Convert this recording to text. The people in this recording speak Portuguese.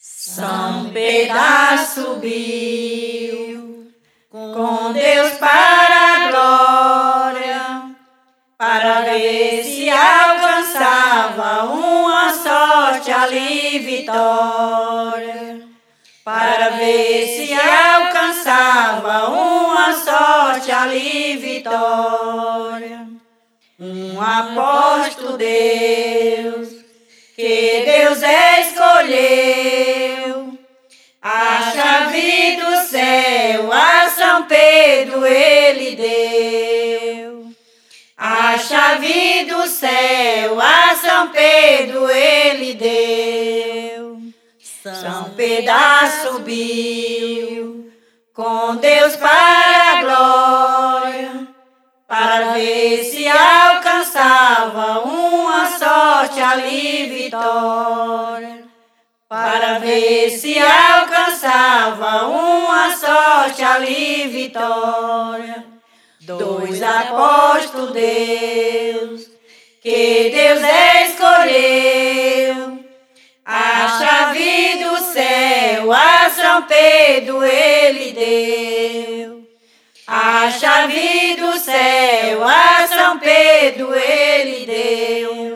São Pedro subiu com Deus para a glória, para ver se alcançava uma sorte ali vitória, para ver se alcançava uma sorte ali vitória. Um apóstolo Deus, que Deus escolheu, a chave do céu a São Pedro ele deu. A chave do céu a São Pedro ele deu. São Pedro subiu com Deus para a glória, para ver se alcançava uma sorte ali vitória, para ver se alcançava uma sorte ali vitória. Dois apóstolos Deus, que Deus escolheu, a chave do céu a São Pedro ele deu. A chave do céu a São Pedro ele deu.